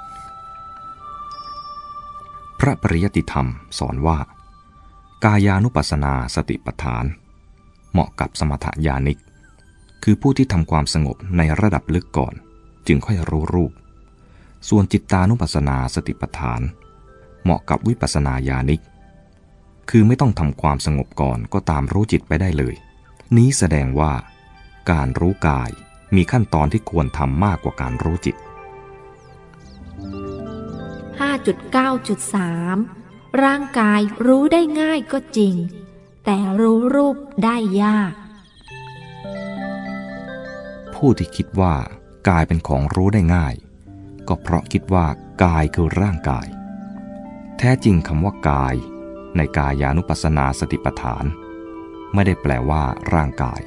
[SPEAKER 2] พระปริยัติธรรมสอนว่ากายานุปัสสนาสติปัฏฐานเหมาะกับสมถญาณิกคือผู้ที่ทำความสงบในระดับลึกก่อนจึงค่อยรู้รูปส่วนจิตตานุปัสสนาสติปัฏฐานเหมาะกับวิปัสสนาญาณิกคือไม่ต้องทำความสงบก่อนก็ตามรู้จิตไปได้เลยนี้แสดงว่าการรู้กายมีขั้นตอนที่ควรทำมากกว่าการรู้จิต
[SPEAKER 1] ห้าจุดเก้าจุดสาม ร่างกายรู้ได้ง่ายก็จริงแต่รู้รูปได้ยาก
[SPEAKER 2] ผู้ที่คิดว่ากายเป็นของรู้ได้ง่ายก็เพราะคิดว่ากายคือร่างกายแท้จริงคำว่ากายในกายานุปัสสนาสติปัฏฐานไม่ได้แปลว่าร่างกาย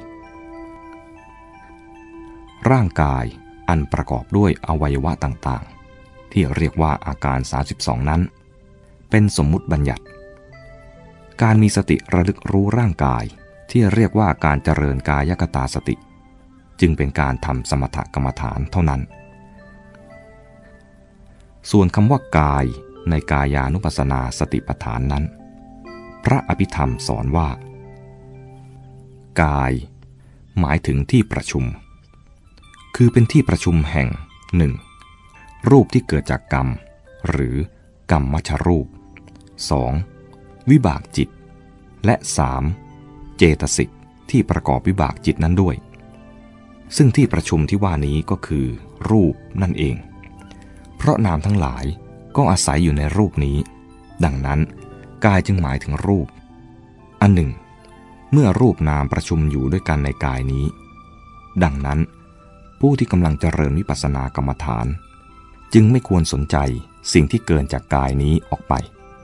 [SPEAKER 2] ร่างกายอันประกอบด้วยอวัยวะต่างๆที่เรียกว่าอาการสามสิบสองนั้นเป็นสมมุติบัญญัติการมีสติระลึกรู้ร่างกายที่เรียกว่าการเจริญกายคตาสติจึงเป็นการทำสมถกรรมฐานเท่านั้นส่วนคำว่ากายในกายานุปัสสนาสติปัฏฐานนั้นพระอภิธรรมสอนว่ากายหมายถึงที่ประชุมคือเป็นที่ประชุมแห่งหนึ่งรูปที่เกิดจากกรรมหรือกรรมมัชรูป สอง. วิบากจิตและสามเจตสิกที่ประกอบวิบากจิตนั้นด้วยซึ่งที่ประชุมที่ว่านี้ก็คือรูปนั่นเองเพราะนามทั้งหลายก็อาศัยอยู่ในรูปนี้ดังนั้นกายจึงหมายถึงรูปอันหนึ่งเมื่อรูปนามประชุมอยู่ด้วยกันในกายนี้ดังนั้นผู้ที่กำลังเจริญวิปัสสนากรรมฐานจึงไม่ควรสนใจสิ่งที่เกินจากกายนี้ออกไป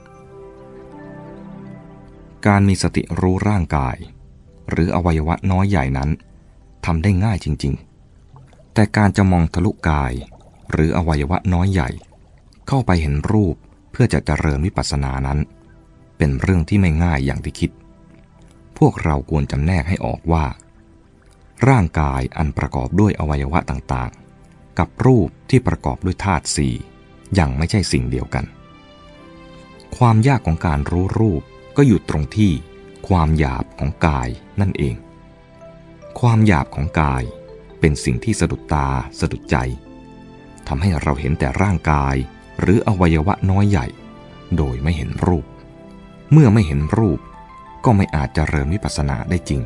[SPEAKER 2] การมีสติรู้ร่างกายหรืออวัยวะน้อยใหญ่นั้นทำได้ง่ายจริงๆแต่การจะมองทะลุกายหรืออวัยวะน้อยใหญ่เข้าไปเห็นรูปเพื่อจะเจริญวิปัสสนานั้นเป็นเรื่องที่ไม่ง่ายอย่างที่คิดพวกเราควรจำแนกให้ออกว่าร่างกายอันประกอบด้วยอวัยวะต่างๆกับรูปที่ประกอบด้วยธาตุสี่ยังไม่ใช่สิ่งเดียวกันความยากของการรู้รูปก็อยู่ตรงที่ความหยาบของกายนั่นเองความหยาบของกายเป็นสิ่งที่สะดุดตาสะดุดใจทำให้เราเห็นแต่ร่างกายหรืออวัยวะน้อยใหญ่โดยไม่เห็นรูปเมื่อไม่เห็นรูปก็ไม่อาจเจริญวิปัสสนาได้จริง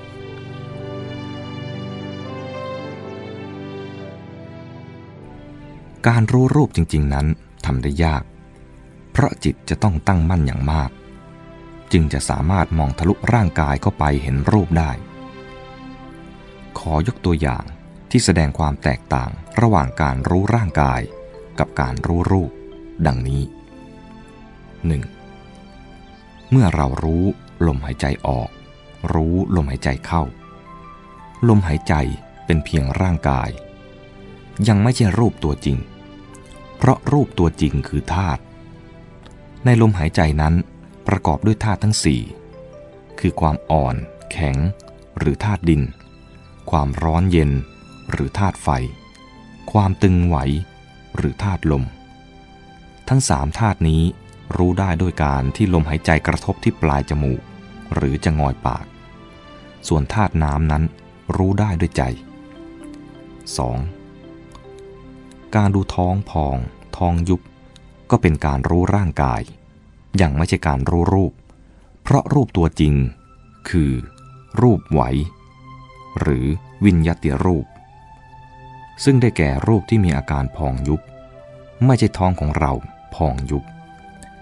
[SPEAKER 2] การรู้รูปจริงๆนั้นทำได้ยากเพราะจิตจะต้องตั้งมั่นอย่างมากจึงจะสามารถมองทะลุร่างกายเข้าไปเห็นรูปได้ขอยกตัวอย่างที่แสดงความแตกต่างระหว่างการรู้ร่างกายกับการรู้รูปดังนี้ หนึ่ง. เมื่อเรารู้ลมหายใจออกรู้ลมหายใจเข้าลมหายใจเป็นเพียงร่างกายยังไม่ใช่รูปตัวจริงเพราะรูปตัวจริงคือธาตุในลมหายใจนั้นประกอบด้วยธาตุทั้งสี่คือความอ่อนแข็งหรือธาตุดินความร้อนเย็นหรือธาตุไฟความตึงไหวหรือธาตุลมทั้งสามธาตุนี้รู้ได้ด้วยการที่ลมหายใจกระทบที่ปลายจมูกหรือจะงอยปากส่วนธาตุน้ำนั้นรู้ได้ด้วยใจ สอง. การดูท้องพองท้องยุบก็เป็นการรู้ร่างกายยังไม่ใช่การรู้รูปเพราะรูปตัวจริงคือรูปไหวหรือวิญญัติรูปซึ่งได้แก่รูปที่มีอาการพองยุบไม่ใช่ท้องของเราพองยุบ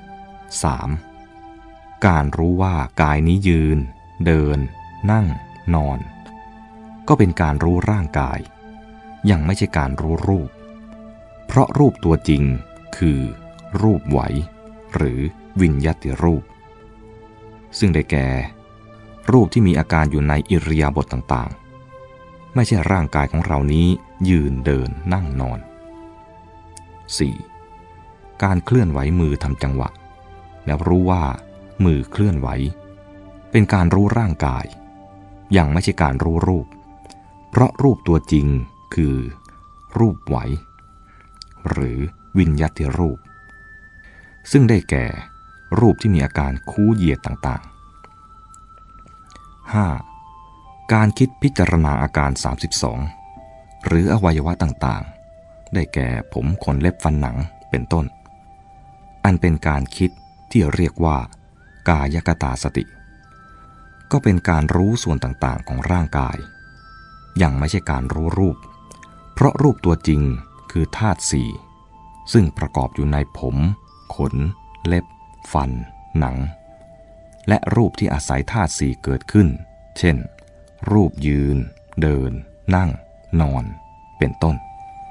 [SPEAKER 2] สาม. การรู้ว่ากายนี้ยืนเดินนั่งนอนก็เป็นการรู้ร่างกายยังไม่ใช่การรู้รูปเพราะรูปตัวจริงคือรูปไหวหรือวิญญัติรูปซึ่งได้แก่รูปที่มีอาการอยู่ในอิริยาบถต่างๆไม่ใช่ร่างกายของเรานี้ยืนเดินนั่งนอน สี่. การเคลื่อนไหวมือทำจังหวะแล้วรู้ว่ามือเคลื่อนไหวเป็นการรู้ร่างกายยังไม่ใช่การรู้รูปเพราะรูปตัวจริงคือรูปไหวหรือวิญญัติรูปซึ่งได้แก่รูปที่มีอาการคู้เหยียดต่างๆ ห้า. การคิดพิจารณาอาการสามสิบสองหรืออวัยวะต่างๆได้แก่ผมขนเล็บฟันหนังเป็นต้นอันเป็นการคิดที่เรียกว่ากายคตาสติก็เป็นการรู้ส่วนต่างๆของร่างกายยังไม่ใช่การรู้รูปเพราะรูปตัวจริงคือธาตุสี่ซึ่งประกอบอยู่ในผมขนเล็บฟันหนังและรูปที่อาศัยธาตุสี่เกิดขึ้นเช่นรูปยืนเดินนั่งนอนเป็นต้น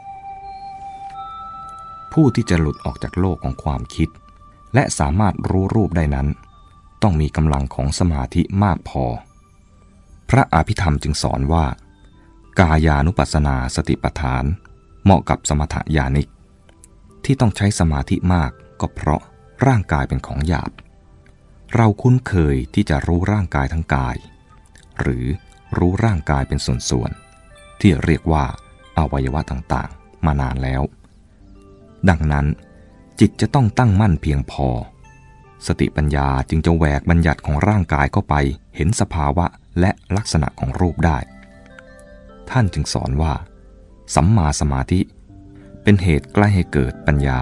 [SPEAKER 2] ผู้ที่จะหลุดออกจากโลกของความคิดและสามารถรู้รูปได้นั้นต้องมีกำลังของสมาธิมากพอพระอภิธรรมจึงสอนว่ากายานุปัสสนาสติปัฏฐานเหมาะกับสมถญาณิกที่ต้องใช้สมาธิมากก็เพราะร่างกายเป็นของหยาบเราคุ้นเคยที่จะรู้ร่างกายทั้งกายหรือรู้ร่างกายเป็นส่วนๆที่เรียกว่าอวัยวะต่างๆมานานแล้วดังนั้นจิตจะต้องตั้งมั่นเพียงพอสติปัญญาจึงจะแหวกบัญญัติของร่างกายเข้าไปเห็นสภาวะและลักษณะของรูปได้ท่านจึงสอนว่าสัมมาสมาธิเป็นเหตุใกล้ให้เกิดปัญญา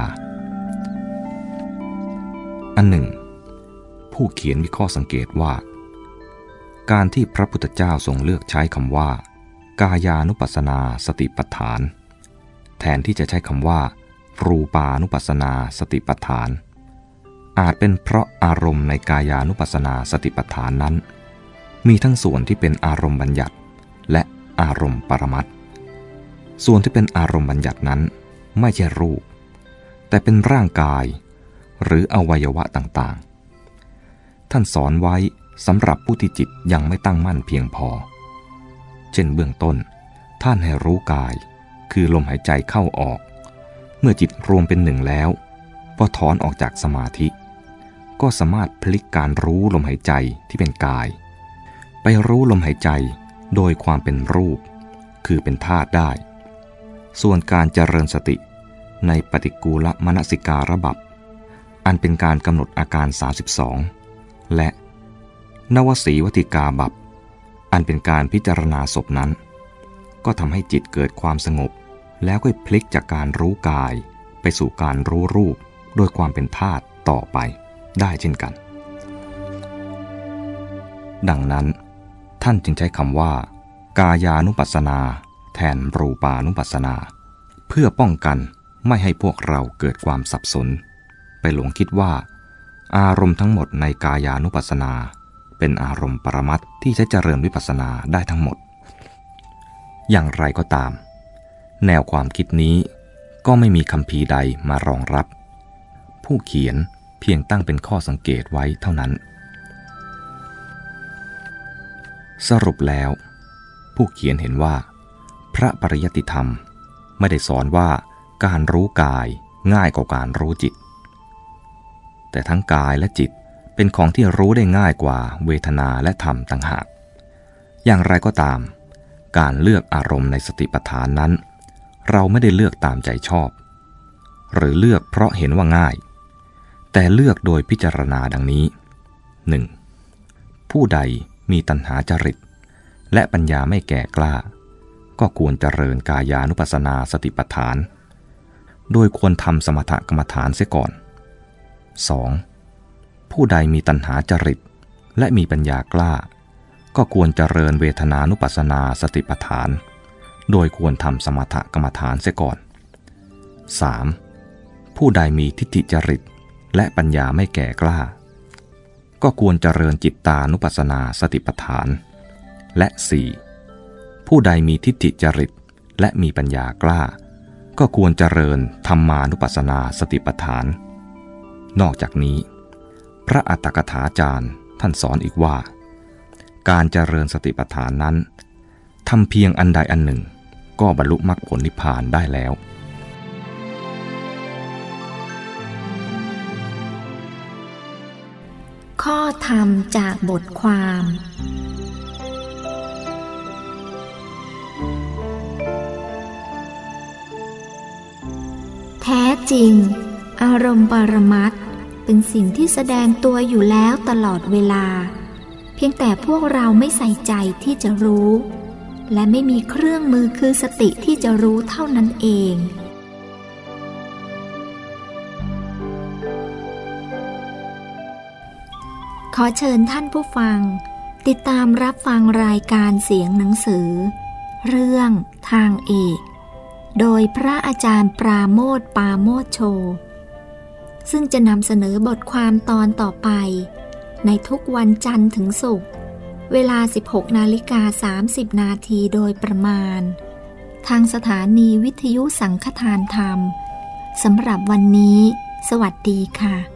[SPEAKER 2] อันหนึ่งผู้เขียนมีข้อสังเกตว่าการที่พระพุทธเจ้าทรงเลือกใช้คำว่ากายานุปัสสนาสติปัฏฐานแทนที่จะใช้คำว่ารูปานุปัสสนาสติปัฏฐานอาจเป็นเพราะอารมณ์ในกายานุปัสสนาสติปัฏฐานนั้นมีทั้งส่วนที่เป็นอารมณ์บัญญัติและอารมณ์ปรมัตถ์ส่วนที่เป็นอารมณ์บัญญัตินั้นไม่ใช่รูปแต่เป็นร่างกายหรืออวัยวะต่างๆท่านสอนไว้สำหรับผู้ที่จิตยังไม่ตั้งมั่นเพียงพอเช่นเบื้องต้นท่านให้รู้กายคือลมหายใจเข้าออกเมื่อจิตรวมเป็นหนึ่งแล้วพอถอนออกจากสมาธิก็สามารถพลิกการรู้ลมหายใจที่เป็นกายไปรู้ลมหายใจโดยความเป็นรูปคือเป็นธาตุได้ส่วนการเจริญสติในปฏิกูลมนสิการบัพอันเป็นการกำหนดอาการสามสิบสองและนวสีวติกาบัพอันเป็นการพิจารณาศพนั้นก็ทำให้จิตเกิดความสงบแล้วก็พลิกจากการรู้กายไปสู่การรู้รูปโดยความเป็นธาตุต่อไปได้เช่นกันดังนั้นท่านจึงใช้คำว่ากายานุปัสสนาแทนรูปานุปัสสนาเพื่อป้องกันไม่ให้พวกเราเกิดความสับสนไปหลงคิดว่าอารมณ์ทั้งหมดในกายานุปัสสนาเป็นอารมณ์ปรมัตถ์ที่จะเจริญวิปัสสนาได้ทั้งหมดอย่างไรก็ตามแนวความคิดนี้ก็ไม่มีคัมภีร์ใดมารองรับผู้เขียนเพียงตั้งเป็นข้อสังเกตไว้เท่านั้นสรุปแล้วผู้เขียนเห็นว่าพระปริยัติธรรมไม่ได้สอนว่าการรู้กายง่ายกว่าการรู้จิตแต่ทั้งกายและจิตเป็นของที่รู้ได้ง่ายกว่าเวทนาและธรรมต่างหากอย่างไรก็ตามการเลือกอารมณ์ในสติปัฏฐานนั้นเราไม่ได้เลือกตามใจชอบหรือเลือกเพราะเห็นว่าง่ายแต่เลือกโดยพิจารณาดังนี้ หนึ่ง. ผู้ใดมีตัณหาจริตและปัญญาไม่แก่กล้าก็ควรเจริญกายานุปัสสนาสติปัฏฐานโดยควรทำสมถกรรมฐานเสียก่อน สอง. ผู้ใดมีตัณหาจริตและมีปัญญากล้าก็ควรเจริญเวทนานุปัสสนาสติปัฏฐานโดยควรทำสมถกรรมฐานเสียก่อน สาม. ผู้ใดมีทิฏฐิจริตและปัญญาไม่แก่กล้าก็ควรเจริญจิตตานุปัสสนาสติปัฏฐานและ สี่. ผู้ใดมีทิฏฐิจริตและมีปัญญากล้าก็ควรเจริญธรรมานุปัสสนาสติปัฏฐานนอกจากนี้พระอัตถกถาจารย์ท่านสอนอีกว่าการเจริญสติปัฏฐานนั้นทำเพียงอันใดอันหนึ่งก็บรรลุมรรคผลนิพพานได้แล้ว
[SPEAKER 1] ข้อธรรมจากบทความแท้จริงอารมณ์ปรมัตถ์เป็นสิ่งที่แสดงตัวอยู่แล้วตลอดเวลาเพียงแต่พวกเราไม่ใส่ใจที่จะรู้และไม่มีเครื่องมือคือสติที่จะรู้เท่านั้นเองขอเชิญท่านผู้ฟังติดตามรับฟังรายการเสียงหนังสือเรื่องทางเอกโดยพระอาจารย์ปราโมทย์ปาโมทโชซึ่งจะนำเสนอบทความตอนต่อไปในทุกวันจันทร์ถึงศุกร์เวลา สิบหกนาฬิกาสามสิบนาทีโดยประมาณทางสถานีวิทยุสังฆทานธรรมสำหรับวันนี้สวัสดีค่ะ